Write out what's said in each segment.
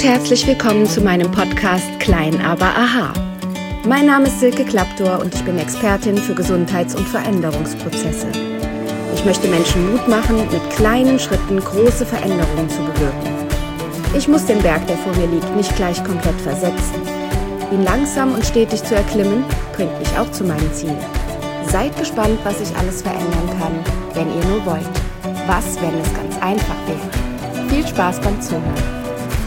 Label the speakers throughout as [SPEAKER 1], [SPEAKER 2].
[SPEAKER 1] herzlich willkommen zu meinem Podcast Klein aber Aha. Mein Name ist Silke Klaptor und ich bin Expertin für Gesundheits- und Veränderungsprozesse. Ich möchte Menschen Mut machen, mit kleinen Schritten große Veränderungen zu bewirken. Ich muss den Berg, der vor mir liegt, nicht gleich komplett versetzen. Ihn langsam und stetig zu erklimmen, bringt mich auch zu meinem Ziel. Seid gespannt, was sich alles verändern kann, wenn ihr nur wollt. Was, wenn es ganz einfach wäre? Viel Spaß beim Zuhören.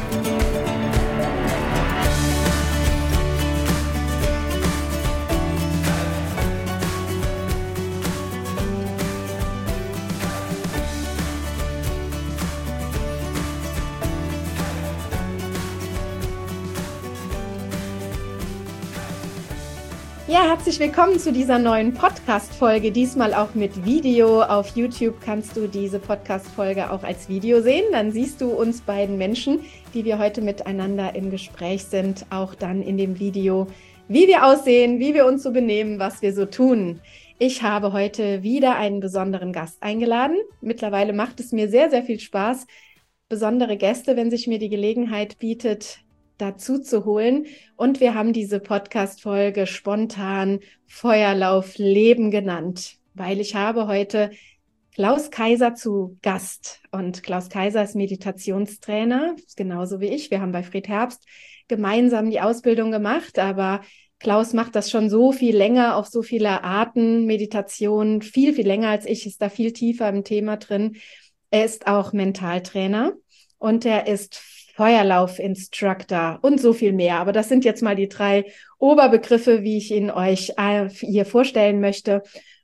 [SPEAKER 1] Ja, herzlich willkommen zu dieser neuen Podcast-Folge, diesmal auch mit Video. Auf YouTube kannst du diese Podcast-Folge auch als Video sehen. Dann siehst du uns beiden Menschen, die wir heute miteinander im Gespräch sind, auch dann in dem Video, wie wir aussehen, wie wir uns so benehmen, was wir so tun. Ich habe heute wieder einen besonderen Gast eingeladen. Mittlerweile macht es mir sehr, sehr viel Spaß, besondere Gäste, wenn sich mir die Gelegenheit bietet, dazu zu holen. Und wir haben diese Podcast-Folge spontan Feuerlauf Leben genannt, weil ich habe heute Klaus Kaiser zu Gast. Und Klaus Kaiser ist Meditationstrainer, genauso wie ich. Wir haben bei Fred Herbst gemeinsam die Ausbildung gemacht, aber Klaus macht das schon so viel länger, auf so viele Arten, Meditation, viel, viel länger als ich, ist da viel tiefer im Thema drin. Er ist auch Mentaltrainer und er ist Feuerlauf-Instructor und so viel mehr. Aber das sind jetzt mal die 3 Oberbegriffe, wie ich ihn euch hier vorstellen möchte.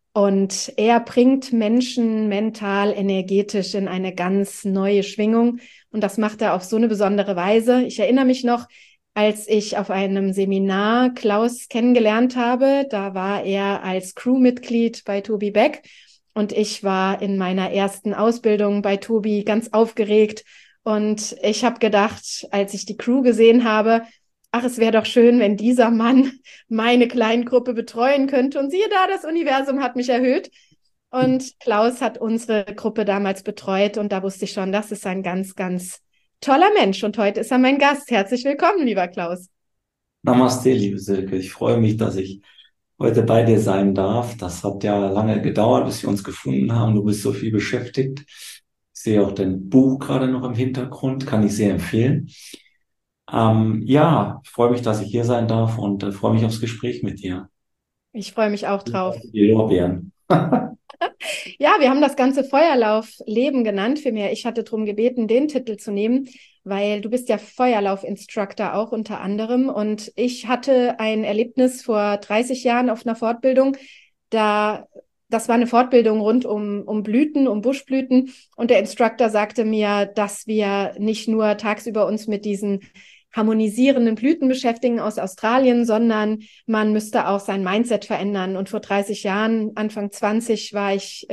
[SPEAKER 1] Und er bringt Menschen mental, energetisch in eine ganz neue Schwingung. Und das macht er auf so eine besondere Weise. Ich erinnere mich noch, als ich auf einem Seminar Klaus kennengelernt habe, da war er als Crewmitglied bei Tobi Beck. Und ich war in meiner ersten Ausbildung bei Tobi ganz aufgeregt. Und ich habe gedacht, als ich die Crew gesehen habe, ach, es wäre doch schön, wenn dieser Mann meine Kleingruppe betreuen könnte. Und siehe da, das Universum hat mich erhöht. Und Klaus hat unsere Gruppe damals betreut. Und da wusste ich schon, das ist ein ganz, ganz toller Mensch. Und heute ist er mein Gast. Herzlich willkommen, lieber Klaus.
[SPEAKER 2] Namaste, liebe Silke. Ich freue mich, dass ich heute bei dir sein darf. Das hat ja lange gedauert, bis wir uns gefunden haben. Du bist so viel beschäftigt. Ich sehe auch dein Buch gerade noch im Hintergrund, kann ich sehr empfehlen. Ja, ich freue mich, dass ich hier sein darf und freue mich aufs Gespräch mit dir.
[SPEAKER 1] Ich freue mich auch drauf.
[SPEAKER 2] Die Lorbeeren.
[SPEAKER 1] Ja, wir haben das ganze Feuerlauf Leben genannt. Vielmehr, ich hatte darum gebeten, den Titel zu nehmen, weil du bist ja Feuerlauf-Instructor auch unter anderem. Und ich hatte ein Erlebnis vor 30 Jahren auf einer Fortbildung, das war eine Fortbildung rund um Blüten, um Buschblüten. Und der Instructor sagte mir, dass wir nicht nur tagsüber uns mit diesen harmonisierenden Blüten beschäftigen aus Australien, sondern man müsste auch sein Mindset verändern. Und vor 30 Jahren, Anfang 20, war ich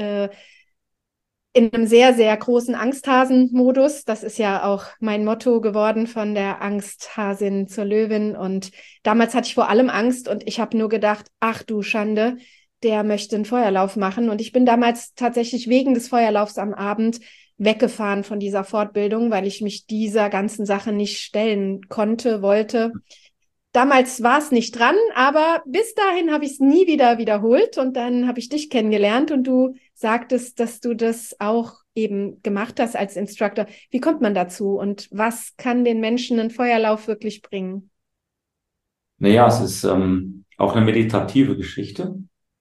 [SPEAKER 1] in einem sehr, sehr großen Angsthasen-Modus. Das ist ja auch mein Motto geworden, von der Angsthasin zur Löwin. Und damals hatte ich vor allem Angst und ich habe nur gedacht, ach du Schande, der möchte einen Feuerlauf machen. Und ich bin damals tatsächlich wegen des Feuerlaufs am Abend weggefahren von dieser Fortbildung, weil ich mich dieser ganzen Sache nicht stellen konnte, wollte. Damals war es nicht dran, aber bis dahin habe ich es nie wieder wiederholt. Und dann habe ich dich kennengelernt und du sagtest, dass du das auch eben gemacht hast als Instructor. Wie kommt man dazu und was kann den Menschen einen Feuerlauf wirklich bringen?
[SPEAKER 2] Naja, es ist auch eine meditative Geschichte.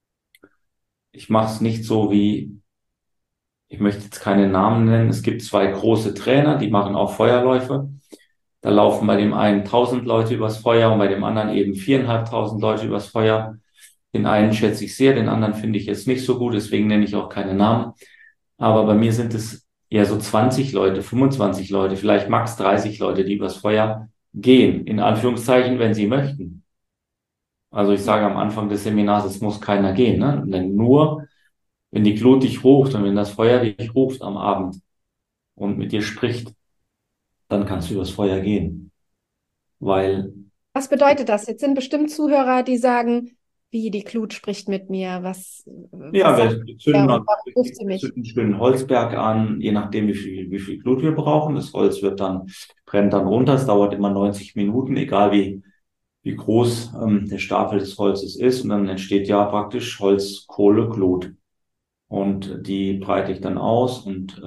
[SPEAKER 2] Ich mache es nicht so wie, ich möchte jetzt keine Namen nennen. Es gibt 2 große Trainer, die machen auch Feuerläufe. Da laufen bei dem einen 1000 Leute übers Feuer und bei dem anderen eben 4.500 Leute übers Feuer. Den einen schätze ich sehr, den anderen finde ich jetzt nicht so gut, deswegen nenne ich auch keine Namen. Aber bei mir sind es eher so 20 Leute, 25 Leute, vielleicht max 30 Leute, die übers Feuer gehen, in Anführungszeichen, wenn sie möchten. Also ich sage am Anfang des Seminars, es muss keiner gehen, ne? Denn nur, wenn die Glut dich ruft und wenn das Feuer dich ruft am Abend und mit dir spricht, dann kannst du übers Feuer gehen. Weil,
[SPEAKER 1] Was bedeutet das? Jetzt sind bestimmt Zuhörer, die sagen, wie die Glut spricht mit mir,
[SPEAKER 2] Ja,
[SPEAKER 1] was sagt
[SPEAKER 2] wir
[SPEAKER 1] er
[SPEAKER 2] zünden,
[SPEAKER 1] und warum ruft sie
[SPEAKER 2] wir
[SPEAKER 1] mich?
[SPEAKER 2] zünden einen schönen Holzberg an, je nachdem, wie viel Glut wir brauchen. Das Holz brennt dann runter. Es dauert immer 90 Minuten, egal wie groß der Stapel des Holzes ist. Und dann entsteht ja praktisch Holz, Kohle, Glut. Und die breite ich dann aus und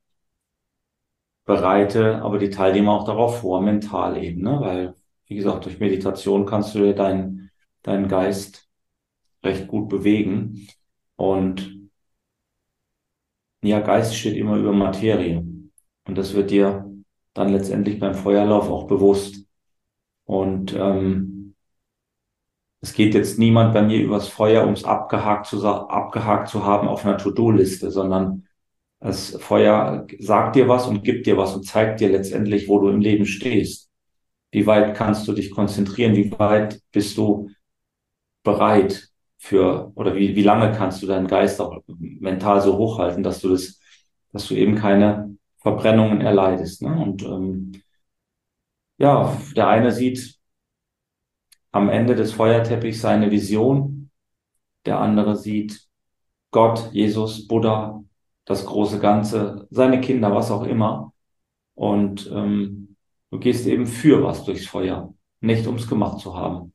[SPEAKER 2] bereite aber die Teilnehmer auch darauf vor, mental eben, ne? Weil, wie gesagt, durch Meditation kannst du dir deinen Geist recht gut bewegen. Und ja, Geist steht immer über Materie. Und das wird dir dann letztendlich beim Feuerlauf auch bewusst. Und es geht jetzt niemand bei mir übers Feuer, um es abgehakt zu haben auf einer To-Do-Liste, sondern das Feuer sagt dir was und gibt dir was und zeigt dir letztendlich, wo du im Leben stehst. Wie weit kannst du dich konzentrieren? Wie weit bist du bereit oder wie lange kannst du deinen Geist auch mental so hochhalten, dass du eben keine Verbrennungen erleidest, ne? Und ja, der eine sieht am Ende des Feuerteppichs seine Vision, der andere sieht Gott, Jesus, Buddha, das große Ganze, seine Kinder, was auch immer. Und du gehst eben für was durchs Feuer, nicht um es gemacht zu haben.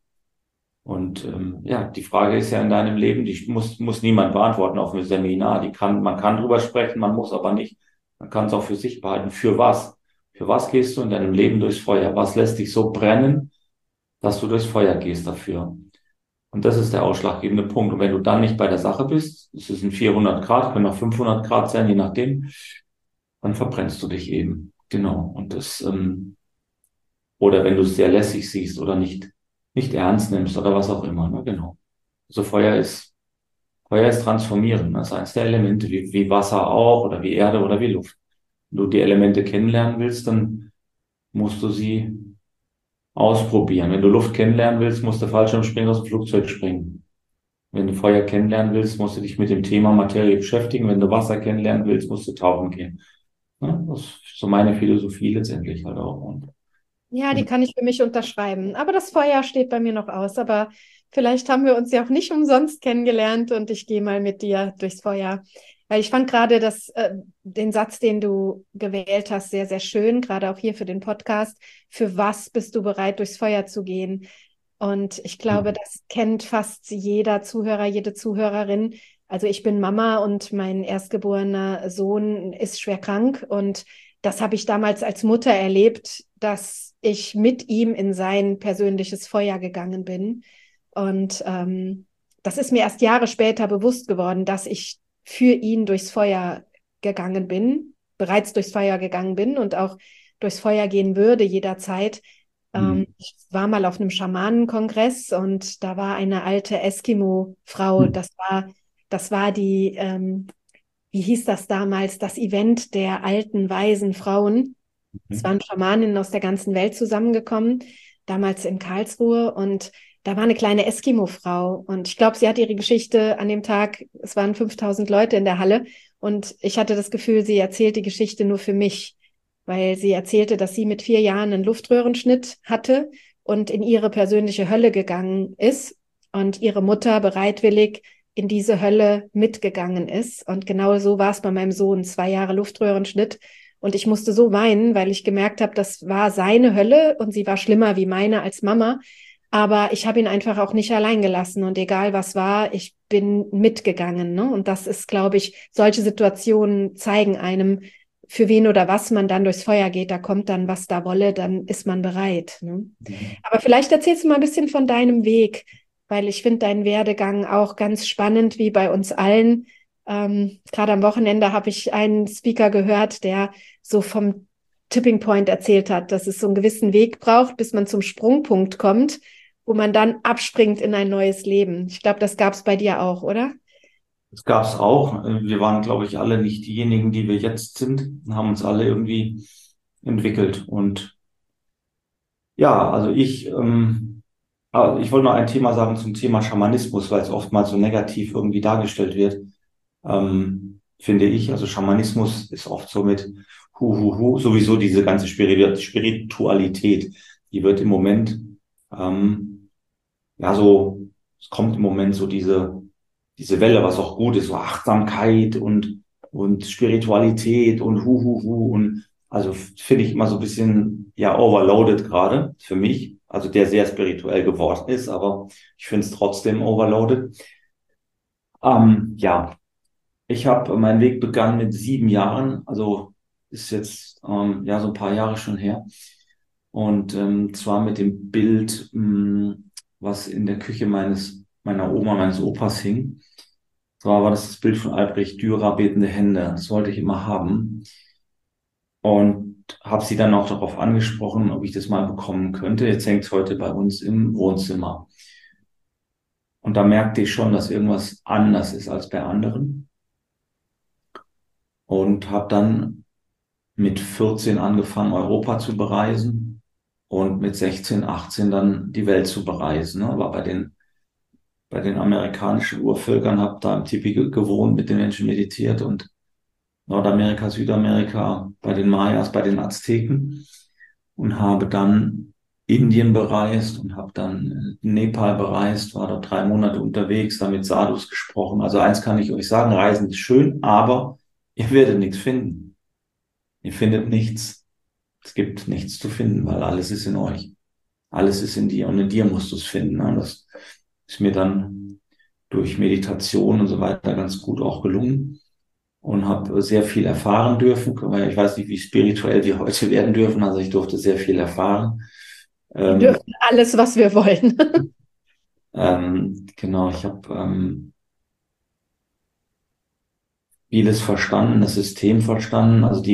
[SPEAKER 2] Und ja, die Frage ist ja in deinem Leben, die muss niemand beantworten auf einem Seminar. Man kann drüber sprechen, man muss aber nicht. Man kann es auch für sich behalten. Für was? Für was gehst du in deinem Leben durchs Feuer? Was lässt dich so brennen, dass du durchs Feuer gehst dafür? Und das ist der ausschlaggebende Punkt. Und wenn du dann nicht bei der Sache bist, es sind 400 Grad, können auch 500 Grad sein, je nachdem, dann verbrennst du dich eben. Genau. Und oder wenn du es sehr lässig siehst oder nicht ernst nimmst oder was auch immer, ne? Genau. Also Feuer ist transformieren. Ne? Das ist eines der Elemente, wie Wasser auch oder wie Erde oder wie Luft. Wenn du die Elemente kennenlernen willst, dann musst du sie ausprobieren. Wenn du Luft kennenlernen willst, musst du Fallschirmspringen aus dem Flugzeug springen. Wenn du Feuer kennenlernen willst, musst du dich mit dem Thema Materie beschäftigen. Wenn du Wasser kennenlernen willst, musst du tauchen gehen. Ne? Das ist so meine Philosophie letztendlich halt auch.
[SPEAKER 1] Ja, die
[SPEAKER 2] Und
[SPEAKER 1] kann ich für mich unterschreiben. Aber das Feuer steht bei mir noch aus. Aber vielleicht haben wir uns ja auch nicht umsonst kennengelernt und ich gehe mal mit dir durchs Feuer. Weil ich fand gerade den Satz, den du gewählt hast, sehr, sehr schön, gerade auch hier für den Podcast. Für was bist du bereit, durchs Feuer zu gehen? Und ich glaube, das kennt fast jeder Zuhörer, jede Zuhörerin. Also ich bin Mama und mein erstgeborener Sohn ist schwer krank und das habe ich damals als Mutter erlebt, dass ich mit ihm in sein persönliches Feuer gegangen bin. Und das ist mir erst Jahre später bewusst geworden, dass ich für ihn durchs Feuer gegangen bin, bereits durchs Feuer gegangen bin und auch durchs Feuer gehen würde jederzeit. Ich war mal auf einem Schamanenkongress und da war eine alte Eskimo-Frau. Das war wie hieß das damals, das Event der alten, weisen Frauen. Es waren Schamaninnen aus der ganzen Welt zusammengekommen, damals in Karlsruhe. Und da war eine kleine Eskimo-Frau. Und ich glaube, sie hat ihre Geschichte an dem Tag, es waren 5000 Leute in der Halle. Und ich hatte das Gefühl, sie erzählt die Geschichte nur für mich, weil sie erzählte, dass sie mit 4 Jahren einen Luftröhrenschnitt hatte und in ihre persönliche Hölle gegangen ist und ihre Mutter bereitwillig in diese Hölle mitgegangen ist. Und genau so war es bei meinem Sohn, 2 Jahre Luftröhrenschnitt. Und ich musste so weinen, weil ich gemerkt habe, das war seine Hölle und sie war schlimmer wie meine als Mama. Aber ich habe ihn einfach auch nicht allein gelassen. Und egal was war, ich bin mitgegangen. Ne? Und das ist, glaube ich, solche Situationen zeigen einem, für wen oder was man dann durchs Feuer geht. Da kommt dann, was da wolle, dann ist man bereit. Ne? Aber vielleicht erzählst du mal ein bisschen von deinem Weg, weil ich finde deinen Werdegang auch ganz spannend, wie bei uns allen. Gerade am Wochenende habe ich einen Speaker gehört, der so vom Tipping Point erzählt hat, dass es so einen gewissen Weg braucht, bis man zum Sprungpunkt kommt, wo man dann abspringt in ein neues Leben. Ich glaube, das gab es bei dir auch, oder?
[SPEAKER 2] das gab es auch. Wir waren, glaube ich, alle nicht diejenigen, die wir jetzt sind, haben uns alle irgendwie entwickelt. Und ja, ich wollte noch ein Thema sagen zum Thema Schamanismus, weil es oftmals so negativ irgendwie dargestellt wird, finde ich. Also Schamanismus ist oft so mit sowieso diese ganze Spiritualität, die wird im Moment ja es kommt im Moment so diese Welle, was auch gut ist, so Achtsamkeit und Spiritualität und und also finde ich immer so ein bisschen, ja, overloaded gerade für mich, also der sehr spirituell geworden ist, aber ich finde es trotzdem overloaded. Ja, ich habe meinen Weg begann mit 7 Jahren, also ist jetzt ja so ein paar Jahre schon her. Und zwar mit dem Bild, was in der Küche meiner Oma, meines Opas hing. Zwar war das Bild von Albrecht Dürer, Betende Hände. Das wollte ich immer haben. Und habe sie dann auch darauf angesprochen, ob ich das mal bekommen könnte. Jetzt hängt es heute bei uns im Wohnzimmer. Und da merkte ich schon, dass irgendwas anders ist als bei anderen. Und habe dann mit 14 angefangen, Europa zu bereisen und mit 16, 18 dann die Welt zu bereisen. Ne? War bei den amerikanischen Urvölkern, habe da im Tipi gewohnt, mit den Menschen meditiert und Nordamerika, Südamerika, bei den Mayas, bei den Azteken und habe dann Indien bereist und habe dann Nepal bereist, war dort 3 Monate unterwegs, da mit Sadhus gesprochen. Also eins kann ich euch sagen, Reisen ist schön, aber ihr werdet nichts finden. Ihr findet nichts. Es gibt nichts zu finden, weil alles ist in euch. Alles ist in dir und in dir musst du es finden. Ne? Das ist mir dann durch Meditation und so weiter ganz gut auch gelungen und habe sehr viel erfahren dürfen. Weil ich weiß nicht, wie spirituell wir heute werden dürfen. Also ich durfte sehr viel erfahren.
[SPEAKER 1] Wir dürfen alles, was wir wollen.
[SPEAKER 2] Genau, ich habe vieles verstanden, das System verstanden, also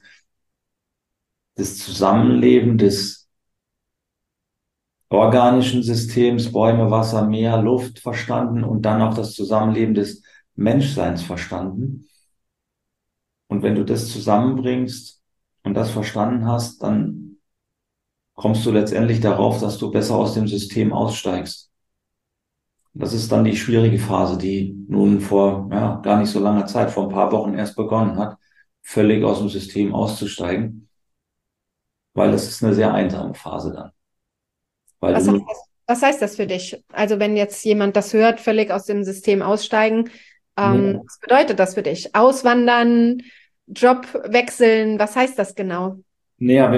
[SPEAKER 2] das Zusammenleben des organischen Systems, Bäume, Wasser, Meer, Luft verstanden und dann auch das Zusammenleben des Menschseins verstanden. Und wenn du das zusammenbringst und das verstanden hast, dann kommst du letztendlich darauf, dass du besser aus dem System aussteigst. Das ist dann die schwierige Phase, die nun vor gar nicht so langer Zeit, vor ein paar Wochen erst begonnen hat, völlig aus dem System auszusteigen, weil das ist eine sehr einsame Phase dann. Weil
[SPEAKER 1] Was
[SPEAKER 2] du
[SPEAKER 1] heißt was heißt das für dich? Also wenn jetzt jemand das hört, völlig aus dem System aussteigen,
[SPEAKER 2] nur,
[SPEAKER 1] was bedeutet das für dich? Auswandern, Job wechseln, was heißt das genau?
[SPEAKER 2] näher,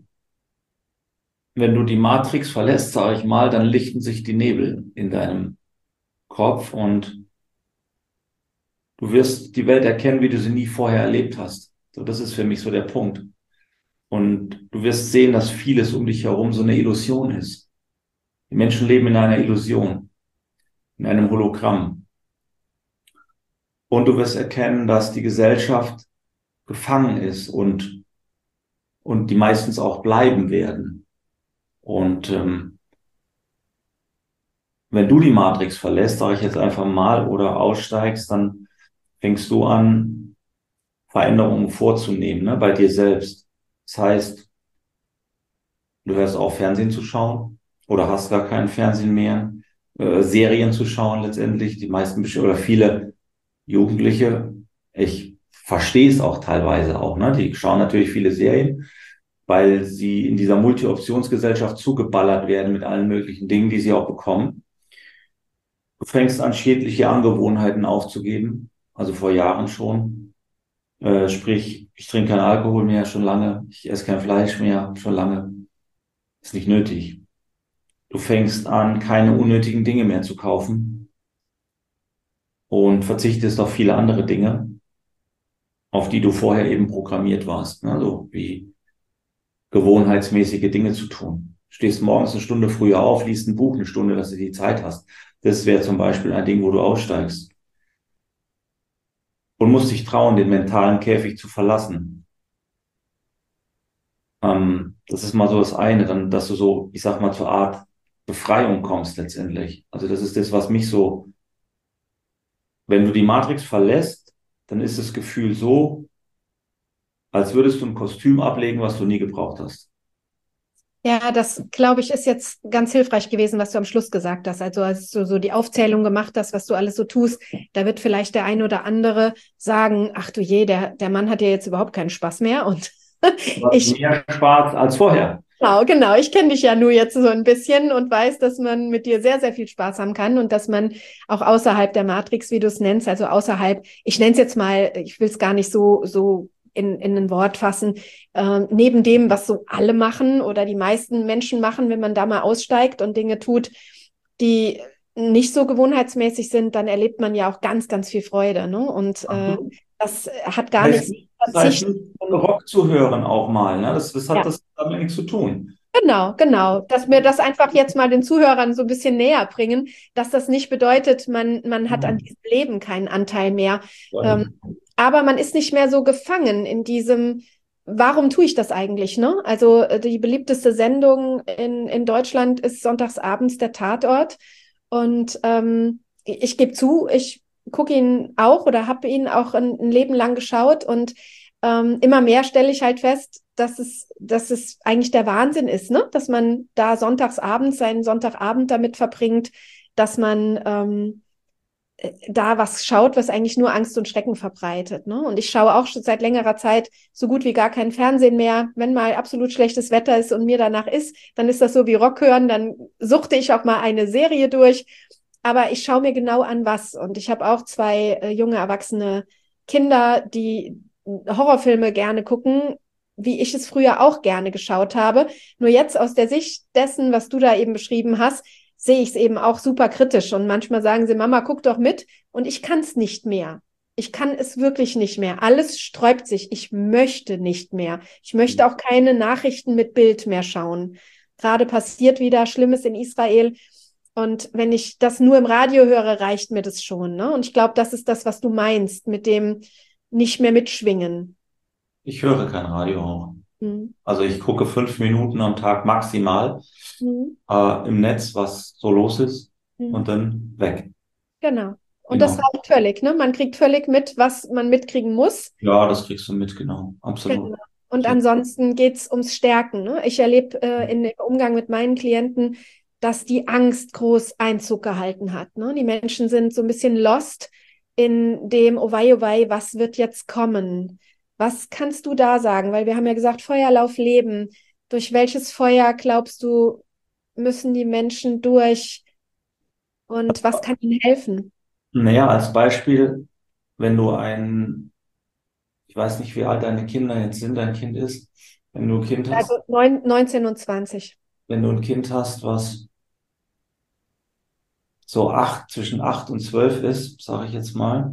[SPEAKER 2] wenn du die Matrix verlässt, sage ich mal, dann lichten sich die Nebel in deinem Kopf und du wirst die Welt erkennen, wie du sie nie vorher erlebt hast. So, das ist für mich so der Punkt. Und du wirst sehen, dass vieles um dich herum so eine Illusion ist. Die Menschen leben in einer Illusion, in einem Hologramm. Und du wirst erkennen, dass die Gesellschaft gefangen ist und die meistens auch bleiben werden. Und wenn du die Matrix verlässt, sage ich jetzt einfach mal, oder aussteigst, dann fängst du an, Veränderungen vorzunehmen, ne, bei dir selbst. Das heißt, du hörst auf, Fernsehen zu schauen oder hast gar kein Fernsehen mehr, Serien zu schauen letztendlich. Die meisten oder viele Jugendliche, ich verstehe es auch teilweise auch, ne? Die schauen natürlich viele Serien, weil sie in dieser Multi-Optionsgesellschaft zugeballert werden mit allen möglichen Dingen, die sie auch bekommen. Du fängst an, schädliche Angewohnheiten aufzugeben, also vor Jahren schon. Sprich, ich trinke keinen Alkohol mehr, schon lange. Ich esse kein Fleisch mehr, schon lange. Ist nicht nötig. Du fängst an, keine unnötigen Dinge mehr zu kaufen und verzichtest auf viele andere Dinge, auf die du vorher eben programmiert warst. Ne? Also wie gewohnheitsmäßige Dinge zu tun. Stehst morgens eine Stunde früher auf, liest ein Buch eine Stunde, dass du die Zeit hast. Das wäre zum Beispiel ein Ding, wo du aussteigst. Und musst dich trauen, den mentalen Käfig zu verlassen. Das ist mal so das eine, dann, dass du so, ich sag mal, zur Art Befreiung kommst letztendlich. Also das ist das, was mich so, wenn du die Matrix verlässt, dann ist das Gefühl so, als würdest du ein Kostüm ablegen, was du nie gebraucht hast.
[SPEAKER 1] Ja, das glaube ich ist jetzt ganz hilfreich gewesen, was du am Schluss gesagt hast. Also als du so die Aufzählung gemacht hast, was du alles so tust, da wird vielleicht der ein oder andere sagen, ach du je, der Mann hat ja jetzt überhaupt keinen Spaß mehr und
[SPEAKER 2] Du hast mehr Spaß als vorher.
[SPEAKER 1] Genau, genau. Ich kenne dich ja nur jetzt so ein bisschen und weiß, dass man mit dir sehr, sehr viel Spaß haben kann und dass man auch außerhalb der Matrix, wie du es nennst, also außerhalb, ich nenne es jetzt mal, ich will es gar nicht so in ein Wort fassen, neben dem, was so alle machen oder die meisten Menschen machen, wenn man da mal aussteigt und Dinge tut, die nicht so gewohnheitsmäßig sind, dann erlebt man ja auch ganz, ganz viel Freude, ne? Und
[SPEAKER 2] Absolut.
[SPEAKER 1] das hat gar
[SPEAKER 2] Heißt
[SPEAKER 1] nichts
[SPEAKER 2] nicht,
[SPEAKER 1] mit
[SPEAKER 2] das heißt
[SPEAKER 1] Verzicht.
[SPEAKER 2] nicht, Rock zu hören auch mal. Ne? Das hat
[SPEAKER 1] Ja.
[SPEAKER 2] das damit nichts zu tun.
[SPEAKER 1] Genau, genau. Dass wir das einfach jetzt mal den Zuhörern so ein bisschen näher bringen, dass das nicht bedeutet, man hat an
[SPEAKER 2] Nein,
[SPEAKER 1] diesem Leben keinen Anteil mehr. Ähm,
[SPEAKER 2] nein.
[SPEAKER 1] aber man ist nicht mehr so gefangen in diesem, warum tue ich das eigentlich, ne? Also die beliebteste Sendung in Deutschland ist sonntagsabends der Tatort. Und ich gebe zu, ich gucke ihn auch oder habe ihn auch ein Leben lang geschaut und immer mehr stelle ich halt fest, dass es eigentlich der Wahnsinn ist, ne? Dass man da sonntagsabends seinen Sonntagabend damit verbringt, dass man da was schaut, was eigentlich nur Angst und Schrecken verbreitet, ne? Und ich schaue auch schon seit längerer Zeit so gut wie gar kein Fernsehen mehr. Wenn mal absolut schlechtes Wetter ist und mir danach ist, dann ist das so wie Rock hören, dann suchte ich auch mal eine Serie durch. Aber ich schaue mir genau an, was. Und ich habe auch zwei junge, erwachsene Kinder, die Horrorfilme gerne gucken, wie ich es früher auch gerne geschaut habe. Nur jetzt aus der Sicht dessen, was du da eben beschrieben hast, sehe ich es eben auch super kritisch. Und manchmal sagen sie, Mama, guck doch mit. Und ich kann es nicht mehr. Ich kann es wirklich nicht mehr. Alles sträubt sich. Ich möchte nicht mehr. Ich möchte auch keine Nachrichten mit Bild mehr schauen. Gerade passiert wieder Schlimmes in Israel. Und wenn ich das nur im Radio höre, reicht mir das schon. Ne? Und ich glaube, das ist das, was du meinst, mit dem nicht mehr mitschwingen.
[SPEAKER 2] Ich höre kein Radio auch.
[SPEAKER 1] Mhm.
[SPEAKER 2] Also ich gucke 5 Minuten am Tag maximal
[SPEAKER 1] Mhm.
[SPEAKER 2] im Netz, was so los ist,
[SPEAKER 1] Mhm.
[SPEAKER 2] und dann weg.
[SPEAKER 1] Genau. Und das
[SPEAKER 2] Genau.
[SPEAKER 1] reicht völlig, ne? Man kriegt völlig mit, was man mitkriegen muss.
[SPEAKER 2] Ja, das kriegst du mit, genau.
[SPEAKER 1] Genau.
[SPEAKER 2] Absolut.
[SPEAKER 1] Und
[SPEAKER 2] So.
[SPEAKER 1] ansonsten geht es ums Stärken. Ne? Ich erlebe in dem Umgang mit meinen Klienten, dass die Angst groß Einzug gehalten hat. Ne? Die Menschen sind so ein bisschen lost in dem, oh wei, was wird jetzt kommen? Was kannst du da sagen? Weil wir haben ja gesagt, Feuerlauf leben. Durch welches Feuer glaubst du, müssen die Menschen durch und was kann ihnen helfen?
[SPEAKER 2] Naja, als Beispiel, wenn du ich weiß nicht, wie alt deine Kinder jetzt sind, dein Kind ist, wenn du ein Kind hast,
[SPEAKER 1] Also 19 und 20.
[SPEAKER 2] wenn du ein Kind hast, was so zwischen 8 und 12 ist, sage ich jetzt mal,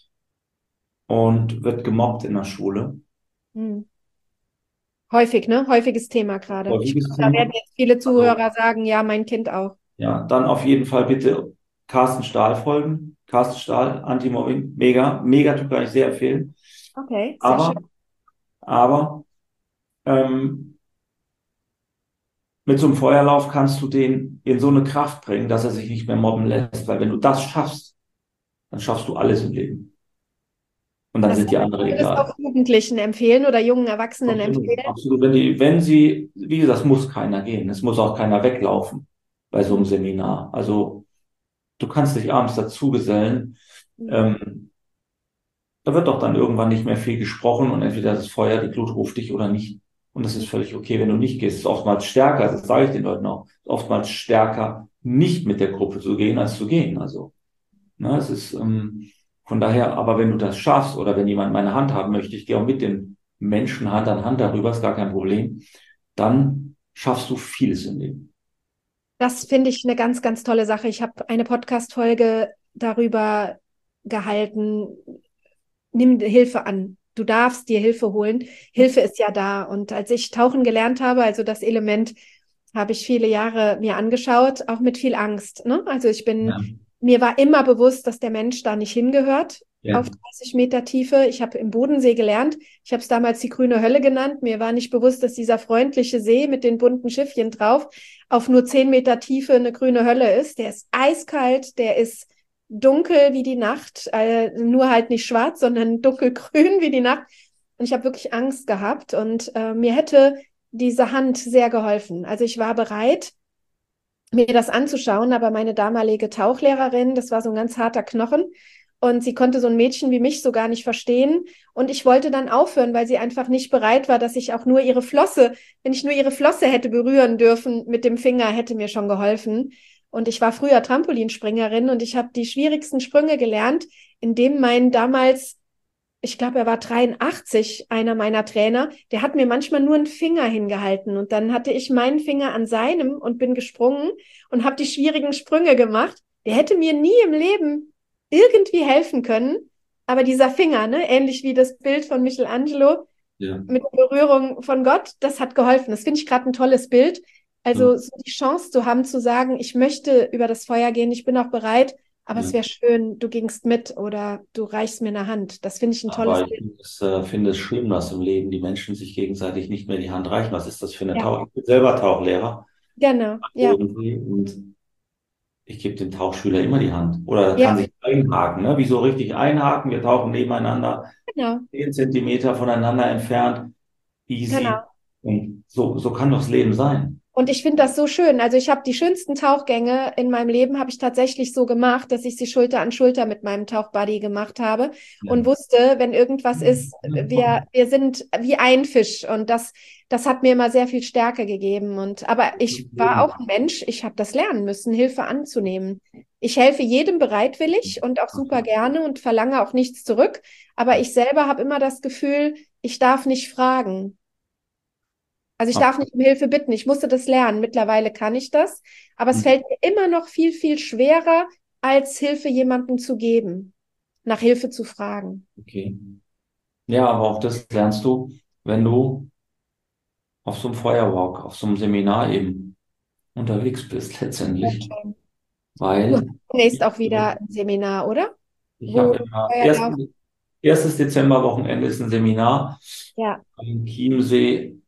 [SPEAKER 2] und wird gemobbt in der Schule.
[SPEAKER 1] Hm. Häufig, ne? Häufiges Thema gerade. Ich
[SPEAKER 2] Häufiges
[SPEAKER 1] glaube, da
[SPEAKER 2] Thema.
[SPEAKER 1] werden jetzt viele
[SPEAKER 2] Also,
[SPEAKER 1] Zuhörer sagen, ja, mein Kind auch.
[SPEAKER 2] ja, dann auf jeden Fall bitte Carsten Stahl folgen. Carsten Stahl, Anti-Mobbing, mega, mega Typ, kann ich sehr empfehlen.
[SPEAKER 1] Okay, sehr schön.
[SPEAKER 2] Aber, aber, ähm, mit so einem Feuerlauf kannst du den in so eine Kraft bringen, dass er sich nicht mehr mobben lässt. Weil wenn du das schaffst, dann schaffst du alles im Leben. Und dann
[SPEAKER 1] Das
[SPEAKER 2] sind
[SPEAKER 1] heißt,
[SPEAKER 2] die anderen
[SPEAKER 1] du würdest
[SPEAKER 2] egal.
[SPEAKER 1] auch Jugendlichen empfehlen oder jungen Erwachsenen
[SPEAKER 2] Absolut,
[SPEAKER 1] empfehlen.
[SPEAKER 2] absolut. Wenn sie, wie gesagt, es muss keiner gehen. Es muss auch keiner weglaufen bei so einem Seminar. Also du kannst dich abends dazugesellen.
[SPEAKER 1] Mhm.
[SPEAKER 2] Ähm, Da wird doch dann irgendwann nicht mehr viel gesprochen und entweder das Feuer, die Glut ruft dich oder nicht. Und das ist völlig okay, wenn du nicht gehst. Es ist oftmals stärker, das sage ich den Leuten auch, es ist oftmals stärker, nicht mit der Gruppe zu gehen, als zu gehen. Also, ne, es ist von daher, aber wenn du das schaffst oder wenn jemand meine Hand haben möchte, ich gehe auch mit den Menschen Hand an Hand darüber, ist gar kein Problem, dann schaffst du vieles im Leben.
[SPEAKER 1] Das finde ich eine ganz, ganz tolle Sache. Ich habe eine Podcast-Folge darüber gehalten. Nimm Hilfe an. Du darfst dir Hilfe holen. Hilfe ist ja da. Und als ich tauchen gelernt habe, also das Element, habe ich viele Jahre mir angeschaut, auch mit viel Angst. Ne? Also
[SPEAKER 2] Ja,
[SPEAKER 1] mir war immer bewusst, dass der Mensch da nicht hingehört
[SPEAKER 2] ja,
[SPEAKER 1] auf 30 Meter Tiefe. Ich habe im Bodensee gelernt. Ich habe es damals die grüne Hölle genannt. Mir war nicht bewusst, dass dieser freundliche See mit den bunten Schiffchen drauf auf nur 10 Meter Tiefe eine grüne Hölle ist. Der ist eiskalt, der ist dunkel wie die Nacht, nur halt nicht schwarz, sondern dunkelgrün wie die Nacht. Und ich habe wirklich Angst gehabt und mir hätte diese Hand sehr geholfen. Also ich war bereit, mir das anzuschauen, aber meine damalige Tauchlehrerin, das war so ein ganz harter Knochen Und sie konnte so ein Mädchen wie mich so gar nicht verstehen. Und ich wollte dann aufhören, weil sie einfach nicht bereit war, dass ich auch nur ihre Flosse, wenn ich nur ihre Flosse hätte berühren dürfen mit dem Finger, hätte mir schon geholfen. Und ich war früher Trampolinspringerin und ich habe die schwierigsten Sprünge gelernt, indem mein damals, ich glaube, er war 83, einer meiner Trainer, der hat mir manchmal nur einen Finger hingehalten und dann hatte ich meinen Finger an seinem und bin gesprungen und habe die schwierigen Sprünge gemacht. Der hätte mir nie im Leben irgendwie helfen können, aber dieser Finger, ne, ähnlich wie das Bild von Michelangelo
[SPEAKER 2] Ja.
[SPEAKER 1] mit der Berührung von Gott, das hat geholfen. Das finde ich gerade ein tolles Bild.
[SPEAKER 2] Ja.
[SPEAKER 1] Also so die Chance zu haben, zu sagen, ich möchte über das Feuer gehen, ich bin auch bereit, aber es
[SPEAKER 2] Ja.
[SPEAKER 1] wäre schön, du gingst mit oder du reichst mir eine Hand. Das finde ich ein tolles
[SPEAKER 2] Aber ich
[SPEAKER 1] Bild.
[SPEAKER 2] finde es schlimm, dass im Leben die Menschen sich gegenseitig nicht mehr die Hand reichen. Was ist das für eine
[SPEAKER 1] Ja,
[SPEAKER 2] Tauch? Ich bin selber Tauchlehrer.
[SPEAKER 1] genau. Ja,
[SPEAKER 2] Und ich gebe dem Tauchschüler immer die Hand. Oder er kann
[SPEAKER 1] ja,
[SPEAKER 2] sich einhaken. Ne? Wieso richtig einhaken? Wir tauchen nebeneinander,
[SPEAKER 1] genau,
[SPEAKER 2] 10 Zentimeter voneinander entfernt. Easy.
[SPEAKER 1] genau.
[SPEAKER 2] Und so kann doch das Leben sein.
[SPEAKER 1] Und ich finde das so schön. Also ich habe die schönsten Tauchgänge in meinem Leben habe ich tatsächlich so gemacht, dass ich sie Schulter an Schulter mit meinem Tauchbuddy gemacht habe
[SPEAKER 2] Ja.
[SPEAKER 1] und wusste, wenn irgendwas ist, wir sind wie ein Fisch und das hat mir immer sehr viel Stärke gegeben. Aber ich war auch ein Mensch, ich habe das lernen müssen, Hilfe anzunehmen. Ich helfe jedem bereitwillig und auch super gerne und verlange auch nichts zurück. Aber ich selber habe immer das Gefühl, ich darf nicht fragen. Also ich darf nicht um Hilfe bitten. Ich musste das lernen. Mittlerweile kann ich das. Aber es fällt mir immer noch viel, viel schwerer, als Hilfe jemandem zu geben, nach Hilfe zu fragen.
[SPEAKER 2] Okay. Ja, aber auch das lernst du, wenn du auf so einem Firewalk, auf so einem Seminar eben unterwegs bist,
[SPEAKER 1] Sehr
[SPEAKER 2] letztendlich.
[SPEAKER 1] schön. Du hast
[SPEAKER 2] Weil
[SPEAKER 1] demnächst
[SPEAKER 2] ich,
[SPEAKER 1] auch wieder ein Seminar, oder?
[SPEAKER 2] ich
[SPEAKER 1] Wo
[SPEAKER 2] habe immer,
[SPEAKER 1] Feuerlauf.
[SPEAKER 2] erstes Dezemberwochenende ist ein Seminar
[SPEAKER 1] Ja,
[SPEAKER 2] am Chiemsee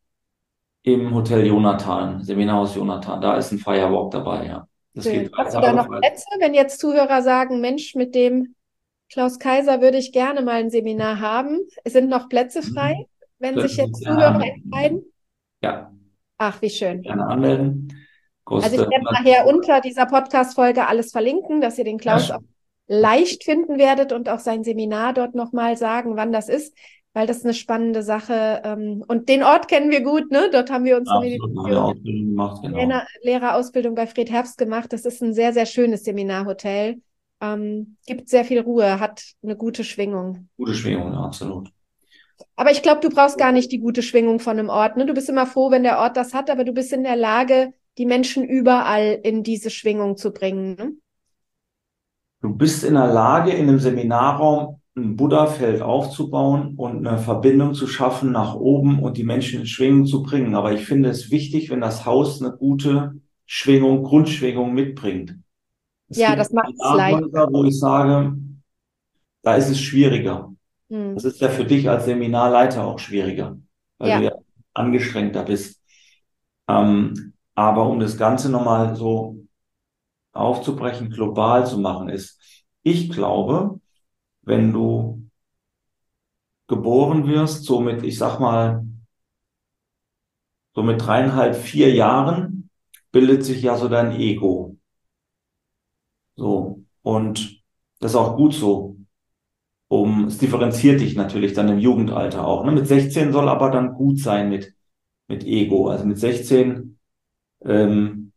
[SPEAKER 2] im Hotel Jonathan, Seminarhaus Jonathan. Da ist ein Firewalk dabei, ja. Das
[SPEAKER 1] schön.
[SPEAKER 2] geht 3
[SPEAKER 1] Hast du da
[SPEAKER 2] Tage
[SPEAKER 1] noch
[SPEAKER 2] frei.
[SPEAKER 1] Plätze, wenn jetzt Zuhörer sagen, Mensch, mit dem Klaus Kaiser würde ich gerne mal ein Seminar haben? Es sind noch Plätze frei,
[SPEAKER 2] Mhm.
[SPEAKER 1] wenn sich
[SPEAKER 2] Können Sie
[SPEAKER 1] jetzt
[SPEAKER 2] gerne
[SPEAKER 1] Zuhörer entscheiden?
[SPEAKER 2] anmelden. Ja,
[SPEAKER 1] Ach, wie schön.
[SPEAKER 2] gerne anmelden.
[SPEAKER 1] Also ich
[SPEAKER 2] Kostet
[SPEAKER 1] werde nachher unter dieser Podcast-Folge alles verlinken, dass ihr den
[SPEAKER 2] ja,
[SPEAKER 1] Klaus auch leicht finden werdet und auch sein Seminar dort nochmal sagen, wann das ist, weil das eine spannende Sache. Und den Ort kennen wir gut, ne? Dort haben wir unsere
[SPEAKER 2] absolut eine
[SPEAKER 1] Meditation,
[SPEAKER 2] Ausbildung gemacht, genau.
[SPEAKER 1] Lehrerausbildung bei Fred Herbst gemacht. Das ist ein sehr, sehr schönes Seminarhotel. Gibt sehr viel Ruhe, hat eine gute Schwingung.
[SPEAKER 2] Gute Schwingung, ja, absolut.
[SPEAKER 1] Aber ich glaube, du brauchst gar nicht die gute Schwingung von einem Ort, ne? Du bist immer froh, wenn der Ort das hat, aber du bist in der Lage, die Menschen überall in diese Schwingung zu bringen, ne?
[SPEAKER 2] Du bist in der Lage, in einem Seminarraum ein Buddha-Feld aufzubauen und eine Verbindung zu schaffen nach oben und die Menschen in Schwingung zu bringen. Aber ich finde es wichtig, wenn das Haus eine gute Schwingung, Grundschwingung mitbringt. Es
[SPEAKER 1] Ja,
[SPEAKER 2] gibt
[SPEAKER 1] das macht es leichter.
[SPEAKER 2] Seminarhäuser, wo ich sage, da ist es schwieriger. Das
[SPEAKER 1] Hm.
[SPEAKER 2] ist ja für dich als Seminarleiter auch schwieriger, weil du
[SPEAKER 1] Ja,
[SPEAKER 2] ja angestrengter bist. Aber um das Ganze nochmal so aufzubrechen, global zu machen, ist, ich glaube, wenn du geboren wirst, so mit, ich sag mal, so mit 3,5, 4 Jahren, bildet sich ja so dein Ego. So. Und das ist auch gut so. Es differenziert dich natürlich dann im Jugendalter auch. Ne? Mit 16 soll aber dann gut sein mit Ego. Also mit 16 ähm,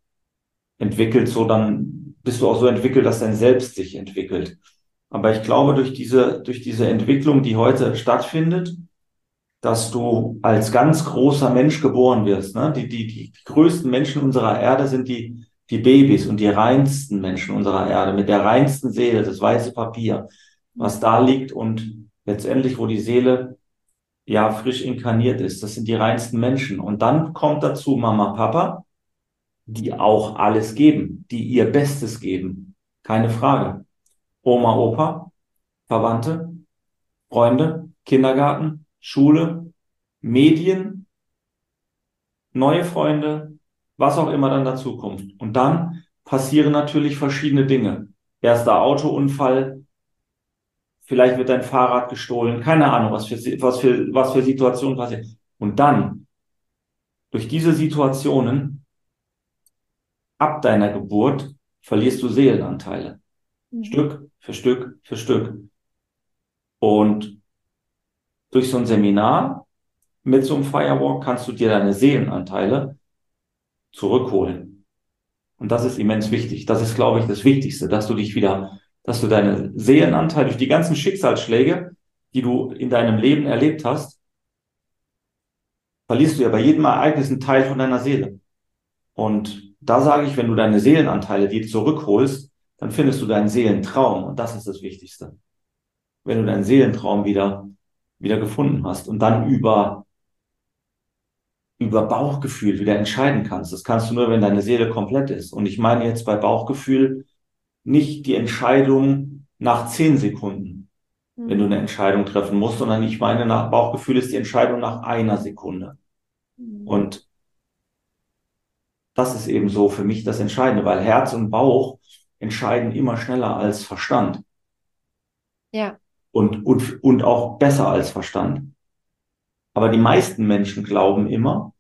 [SPEAKER 2] bist du auch so entwickelt, dass dein Selbst sich entwickelt. Aber ich glaube, durch diese Entwicklung, die heute stattfindet, dass du als ganz großer Mensch geboren wirst. Ne? Die größten Menschen unserer Erde sind die Babys und die reinsten Menschen unserer Erde mit der reinsten Seele, das weiße Papier, was da liegt und letztendlich, wo die Seele ja frisch inkarniert ist. Das sind die reinsten Menschen. Und dann kommt dazu Mama, Papa, die auch alles geben, die ihr Bestes geben. Keine Frage. Oma, Opa, Verwandte, Freunde, Kindergarten, Schule, Medien, neue Freunde, was auch immer dann dazu kommt. Und dann passieren natürlich verschiedene Dinge. Erster Autounfall, vielleicht wird dein Fahrrad gestohlen, keine Ahnung, was für Situationen passieren. Und dann, durch diese Situationen, ab deiner Geburt, verlierst du Seelenanteile. Stück für Stück für Stück. Und durch so ein Seminar mit so einem Firewalk kannst du dir deine Seelenanteile zurückholen. Und das ist immens wichtig. Das ist, glaube ich, das Wichtigste, dass du deine Seelenanteile durch die ganzen Schicksalsschläge, die du in deinem Leben erlebt hast, verlierst du ja bei jedem Ereignis einen Teil von deiner Seele. Und da sage ich, wenn du deine Seelenanteile dir zurückholst, dann findest du deinen Seelentraum. Und das ist das Wichtigste. Wenn du deinen Seelentraum wieder gefunden hast und dann über Bauchgefühl wieder entscheiden kannst. Das kannst du nur, wenn deine Seele komplett ist. Und ich meine jetzt bei Bauchgefühl nicht die Entscheidung nach 10 Sekunden, wenn du eine Entscheidung treffen musst, sondern ich meine, nach Bauchgefühl ist die Entscheidung nach einer Sekunde. Und das ist eben so für mich das Entscheidende, weil Herz und Bauch entscheiden immer schneller als Verstand.
[SPEAKER 1] Ja.
[SPEAKER 2] Und auch besser als Verstand. Aber die meisten Menschen glauben immer,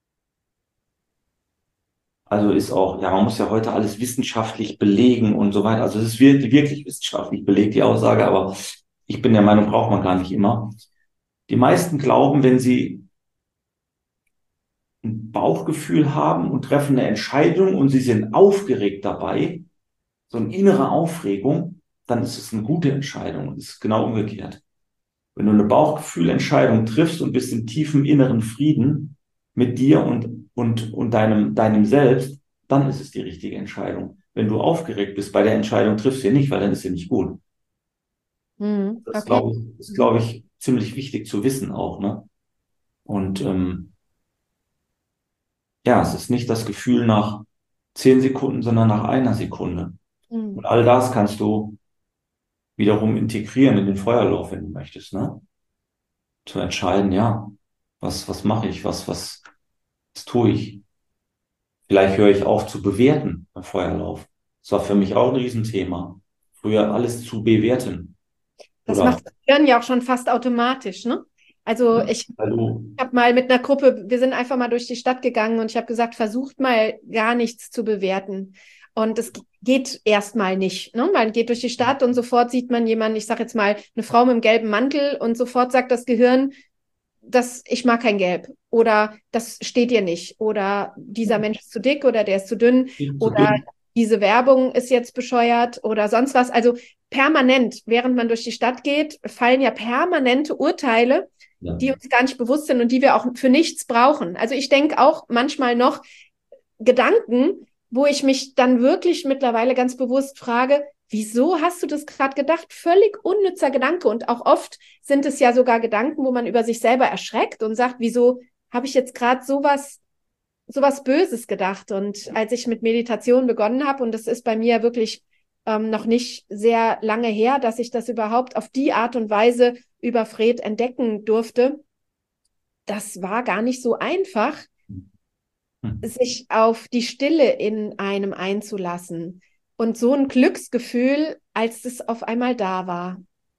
[SPEAKER 2] also ist auch, ja, man muss ja heute alles wissenschaftlich belegen und so weiter. Also es ist wirklich wissenschaftlich belegt, die Aussage, aber ich bin der Meinung, braucht man gar nicht immer. Die meisten glauben, wenn sie ein Bauchgefühl haben und treffen eine Entscheidung und sie sind aufgeregt dabei, so eine innere Aufregung, dann ist es eine gute Entscheidung. Und es ist genau umgekehrt. Wenn du eine Bauchgefühlentscheidung triffst und bist in tiefem inneren Frieden mit dir und deinem Selbst, dann ist es die richtige Entscheidung. Wenn du aufgeregt bist bei der Entscheidung, triffst du sie nicht, weil dann ist sie nicht gut. Das
[SPEAKER 1] Okay.
[SPEAKER 2] glaube ich, ziemlich wichtig zu wissen auch, ne? Und ja, es ist nicht das Gefühl nach 10 Sekunden, sondern nach einer Sekunde. Und all das kannst du wiederum integrieren in den Feuerlauf, wenn du möchtest, ne? Zu entscheiden, ja, was mache ich, was tue ich? Vielleicht höre ich auf zu bewerten beim Feuerlauf. Das war für mich auch ein Riesenthema. Früher alles zu bewerten.
[SPEAKER 1] Das
[SPEAKER 2] Oder,
[SPEAKER 1] macht das Hirn ja auch schon fast automatisch, ne? Also ich
[SPEAKER 2] weil du,
[SPEAKER 1] habe mal mit einer Gruppe, wir sind einfach mal durch die Stadt gegangen und ich habe gesagt, versucht mal gar nichts zu bewerten. Und es geht erstmal nicht. Ne? Man geht durch die Stadt und sofort sieht man jemanden, ich sage jetzt mal, eine Frau mit einem gelben Mantel und sofort sagt das Gehirn, ich mag kein Gelb oder das steht dir nicht oder dieser Mensch ist zu dick oder der ist zu dünn
[SPEAKER 2] viel zu
[SPEAKER 1] oder
[SPEAKER 2] dünn.
[SPEAKER 1] diese Werbung ist jetzt bescheuert oder sonst was. Also permanent, während man durch die Stadt geht, fallen ja permanente Urteile,
[SPEAKER 2] Ja.
[SPEAKER 1] die uns gar nicht bewusst sind und die wir auch für nichts brauchen. Also ich denke auch manchmal noch Gedanken, wo ich mich dann wirklich mittlerweile ganz bewusst frage, wieso hast du das gerade gedacht? Völlig unnützer Gedanke. Und auch oft sind es ja sogar Gedanken, wo man über sich selber erschreckt und sagt, wieso habe ich jetzt gerade sowas Böses gedacht? Und als ich mit Meditation begonnen habe, und das ist bei mir wirklich noch nicht sehr lange her, dass ich das überhaupt auf die Art und Weise über Fred entdecken durfte, das war gar nicht so einfach, sich auf die Stille in einem einzulassen. Und so ein Glücksgefühl, als es auf einmal da war.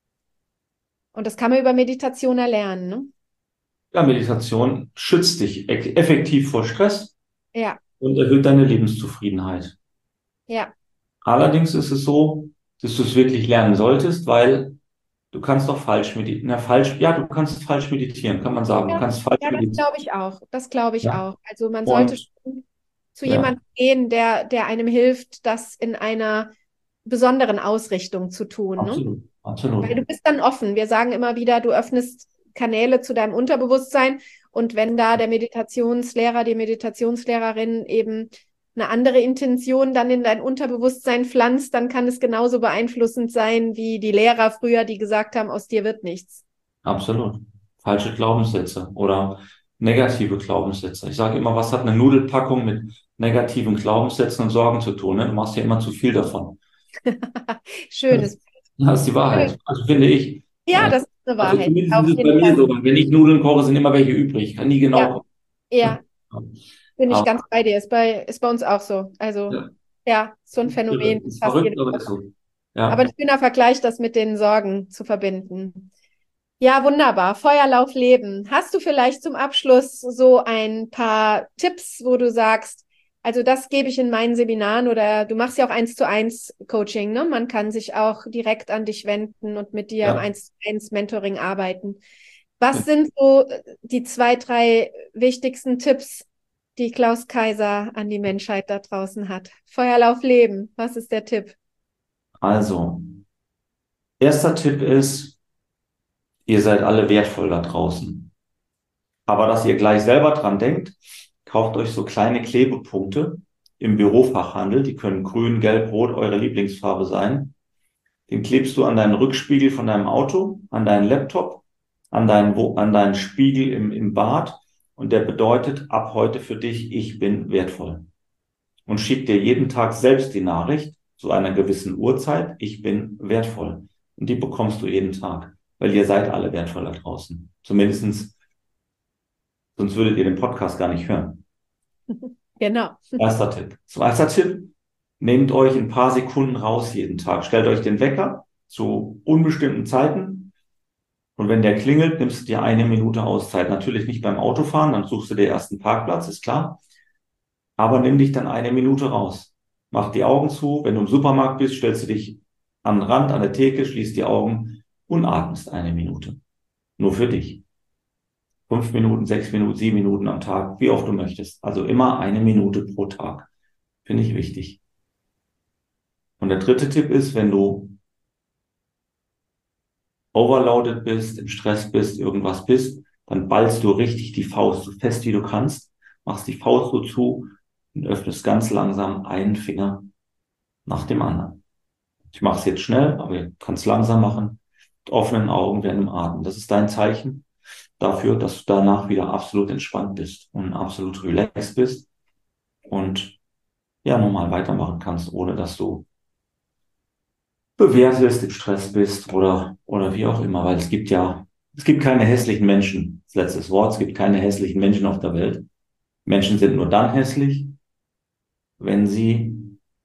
[SPEAKER 1] Und das kann man über Meditation erlernen, ne?
[SPEAKER 2] Ja, Meditation schützt dich effektiv vor Stress
[SPEAKER 1] Ja,
[SPEAKER 2] und erhöht deine Lebenszufriedenheit.
[SPEAKER 1] ja.
[SPEAKER 2] Allerdings ist es so, dass du es wirklich lernen solltest, weil du kannst doch falsch meditieren. Ja, du kannst falsch meditieren, kann man sagen. Du
[SPEAKER 1] Ja,
[SPEAKER 2] kannst falsch
[SPEAKER 1] ja, das
[SPEAKER 2] meditieren.
[SPEAKER 1] glaube ich auch. Das glaube ich
[SPEAKER 2] Ja.
[SPEAKER 1] auch. Also man sollte
[SPEAKER 2] Und
[SPEAKER 1] schon zu
[SPEAKER 2] ja,
[SPEAKER 1] jemandem gehen, der einem hilft, das in einer besonderen Ausrichtung zu tun, ne?
[SPEAKER 2] absolut,
[SPEAKER 1] Weil
[SPEAKER 2] absolut.
[SPEAKER 1] du bist dann offen. Wir sagen immer wieder, du öffnest Kanäle zu deinem Unterbewusstsein und wenn da der Meditationslehrer, die Meditationslehrerin eben eine andere Intention dann in dein Unterbewusstsein pflanzt, dann kann es genauso beeinflussend sein wie die Lehrer früher, die gesagt haben, aus dir wird nichts.
[SPEAKER 2] Absolut. Falsche Glaubenssätze oder negative Glaubenssätze. Ich sage immer, was hat eine Nudelpackung mit negativen Glaubenssätzen und Sorgen zu tun? Ne? Du machst ja immer zu viel davon.
[SPEAKER 1] Schönes.
[SPEAKER 2] Das ist die Wahrheit. Also finde ich.
[SPEAKER 1] Ja, das ist eine
[SPEAKER 2] Also
[SPEAKER 1] Wahrheit.
[SPEAKER 2] zumindest
[SPEAKER 1] Auf
[SPEAKER 2] ist es bei
[SPEAKER 1] jeden
[SPEAKER 2] mir
[SPEAKER 1] Fall.
[SPEAKER 2] so. Wenn ich Nudeln koche, sind immer welche übrig. Ich kann nie
[SPEAKER 1] Ja,
[SPEAKER 2] genau.
[SPEAKER 1] ja, bin ich
[SPEAKER 2] Aber
[SPEAKER 1] ganz bei dir. Ist bei uns auch so. Also,
[SPEAKER 2] ja,
[SPEAKER 1] ja, so ein
[SPEAKER 2] irre.
[SPEAKER 1] Phänomen
[SPEAKER 2] Ist
[SPEAKER 1] fast
[SPEAKER 2] verrückt,
[SPEAKER 1] jede
[SPEAKER 2] aber ist
[SPEAKER 1] Woche.
[SPEAKER 2] so.
[SPEAKER 1] Aber
[SPEAKER 2] Ja.
[SPEAKER 1] ein schöner Vergleich, das mit den Sorgen zu verbinden. Ja, wunderbar. Feuerlauf leben. Hast du vielleicht zum Abschluss so ein paar Tipps, wo du sagst, Also das gebe ich in meinen Seminaren oder du machst ja auch 1:1 Coaching, ne? Man kann sich auch direkt an dich wenden und mit dir im
[SPEAKER 2] Ja.
[SPEAKER 1] 1:1 Mentoring arbeiten. Was sind so die 2, 3 wichtigsten Tipps, die Klaus Kaiser an die Menschheit da draußen hat? Feuerlauf Leben, was ist der Tipp?
[SPEAKER 2] Also, erster Tipp ist, ihr seid alle wertvoll da draußen. Aber dass ihr gleich selber dran denkt, kauft euch so kleine Klebepunkte im Bürofachhandel. Die können grün, gelb, rot eure Lieblingsfarbe sein. Den klebst du an deinen Rückspiegel von deinem Auto, an deinen Laptop, an deinen Spiegel im Bad. Und der bedeutet ab heute für dich, ich bin wertvoll. Und schick dir jeden Tag selbst die Nachricht zu einer gewissen Uhrzeit, ich bin wertvoll. Und die bekommst du jeden Tag, weil ihr seid alle wertvoll da draußen. Zumindestens, sonst würdet ihr den Podcast gar nicht hören.
[SPEAKER 1] Genau.
[SPEAKER 2] Erster Tipp. Zweiter Tipp, nehmt euch ein paar Sekunden raus jeden Tag. Stellt euch den Wecker zu unbestimmten Zeiten. Und wenn der klingelt, nimmst du dir 1 Minute Auszeit. Natürlich nicht beim Autofahren, dann suchst du dir erst einen Parkplatz, ist klar. Aber nimm dich dann 1 Minute raus. Mach die Augen zu. Wenn du im Supermarkt bist, stellst du dich an den Rand, an der Theke, schließt die Augen und atmest 1 Minute. Nur für dich. 5 Minuten, 6 Minuten, 7 Minuten am Tag, wie oft du möchtest. Also immer 1 Minute pro Tag. Finde ich wichtig. Und der dritte Tipp ist, wenn du overloaded bist, im Stress bist, irgendwas bist, dann ballst du richtig die Faust so fest wie du kannst, machst die Faust so zu und öffnest ganz langsam einen Finger nach dem anderen. Ich mache es jetzt schnell, aber ihr könnt es langsam machen. Mit offenen Augen während dem Atmen. Das ist dein Zeichen dafür, dass du danach wieder absolut entspannt bist und absolut relaxed bist und ja, normal weitermachen kannst, ohne dass du bewertest, im Stress bist oder wie auch immer, weil es gibt keine hässlichen Menschen. Das letzte Wort, es gibt keine hässlichen Menschen auf der Welt. Menschen sind nur dann hässlich, wenn sie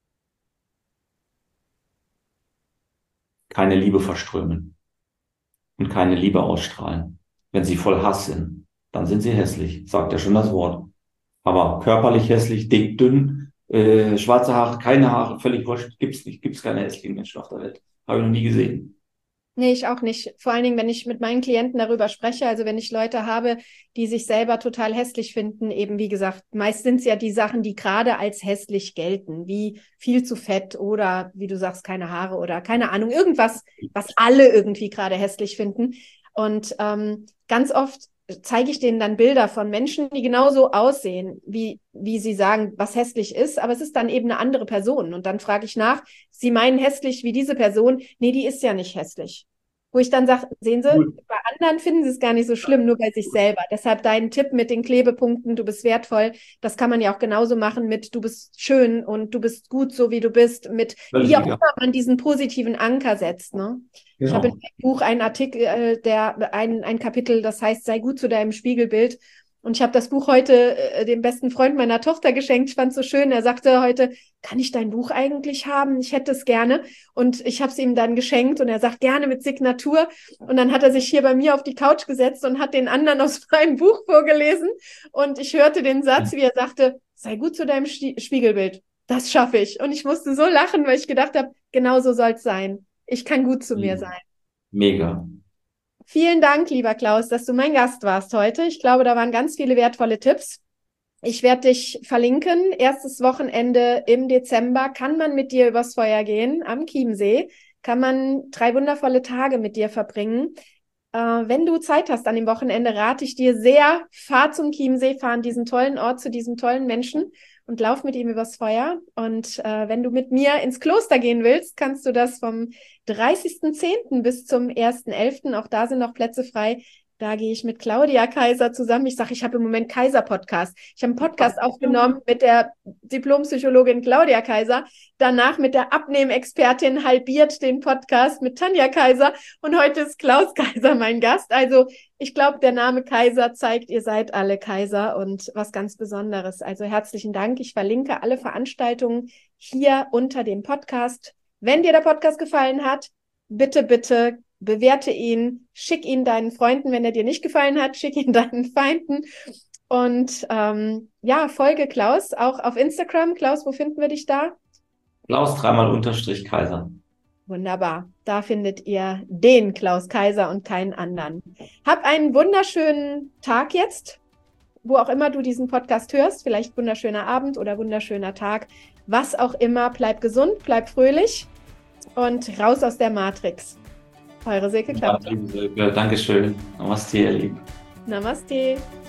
[SPEAKER 2] keine Liebe verströmen und keine Liebe ausstrahlen. Wenn sie voll Hass sind, dann sind sie hässlich, sagt ja schon das Wort. Aber körperlich hässlich, dick, dünn, schwarze Haare, keine Haare, völlig wurscht, gibt's nicht. Gibt's keine hässlichen Menschen auf der Welt. Habe ich noch nie gesehen.
[SPEAKER 1] Nee, ich auch nicht. Vor allen Dingen, wenn ich mit meinen Klienten darüber spreche, also wenn ich Leute habe, die sich selber total hässlich finden, eben wie gesagt, meist sind es ja die Sachen, die gerade als hässlich gelten, wie viel zu fett oder wie du sagst, keine Haare oder keine Ahnung, irgendwas, was alle irgendwie gerade hässlich finden. Und ganz oft zeige ich denen dann Bilder von Menschen, die genauso aussehen, wie sie sagen, was hässlich ist, aber es ist dann eben eine andere Person. Und dann frage ich nach, sie meinen hässlich wie diese Person? Nee, die ist ja nicht hässlich. Wo ich dann sage, sehen Sie,
[SPEAKER 2] Cool.
[SPEAKER 1] bei anderen finden sie es gar nicht so schlimm, nur bei sich selber. Deshalb dein Tipp mit den Klebepunkten, du bist wertvoll, das kann man ja auch genauso machen mit du bist schön und du bist gut, so wie du bist, mit
[SPEAKER 2] Völlig
[SPEAKER 1] wie auch
[SPEAKER 2] egal.
[SPEAKER 1] immer man diesen positiven Anker setzt. Ne? Ich habe in
[SPEAKER 2] Genau.
[SPEAKER 1] meinem Buch einen Artikel, ein Kapitel, das heißt, sei gut zu deinem Spiegelbild. Und ich habe das Buch heute dem besten Freund meiner Tochter geschenkt. Ich fand es so schön. Er sagte heute, kann ich dein Buch eigentlich haben? Ich hätte es gerne. Und ich habe es ihm dann geschenkt und er sagt, gerne mit Signatur. Und dann hat er sich hier bei mir auf die Couch gesetzt und hat den anderen aus meinem Buch vorgelesen. Und ich hörte den Satz, wie er sagte, sei gut zu deinem Spiegelbild. Das schaffe ich. Und ich musste so lachen, weil ich gedacht habe, genau so soll es sein. Ich kann gut zu mir sein.
[SPEAKER 2] Mega.
[SPEAKER 1] Vielen Dank, lieber Klaus, dass du mein Gast warst heute. Ich glaube, da waren ganz viele wertvolle Tipps. Ich werde dich verlinken. Erstes Wochenende im Dezember kann man mit dir übers Feuer gehen am Chiemsee. Kann man 3 wundervolle Tage mit dir verbringen. Wenn du Zeit hast an dem Wochenende, rate ich dir sehr, fahr zum Chiemsee, fahr an diesen tollen Ort zu diesem tollen Menschen und lauf mit ihm übers Feuer. Und wenn du mit mir ins Kloster gehen willst, kannst du das vom 30.10. bis zum 1.11. Auch da sind noch Plätze frei. Da gehe ich mit Claudia Kaiser zusammen. Ich sage, ich habe im Moment Kaiser-Podcast. Ich habe einen Podcast aufgenommen mit der Diplompsychologin Claudia Kaiser. Danach mit der Abnehmexpertin halbiert den Podcast mit Tanja Kaiser. Und heute ist Klaus Kaiser mein Gast. Also ich glaube, der Name Kaiser zeigt, ihr seid alle Kaiser und was ganz Besonderes. Also herzlichen Dank. Ich verlinke alle Veranstaltungen hier unter dem Podcast. Wenn dir der Podcast gefallen hat, bitte, bitte bewerte ihn, schick ihn deinen Freunden, wenn er dir nicht gefallen hat, schick ihn deinen Feinden Und folge Klaus auch auf Instagram. Klaus, wo finden wir dich da?
[SPEAKER 2] Klaus dreimal Unterstrich Kaiser.
[SPEAKER 1] Wunderbar. Da findet ihr den Klaus Kaiser und keinen anderen. Hab einen wunderschönen Tag jetzt, wo auch immer du diesen Podcast hörst. Vielleicht wunderschöner Abend oder wunderschöner Tag. Was auch immer. Bleib gesund, bleib fröhlich und raus aus der Matrix. Eure Silke Klaus.
[SPEAKER 2] Ja, liebe Silke, Dankeschön. Namaste, ihr Lieben.
[SPEAKER 1] Namaste.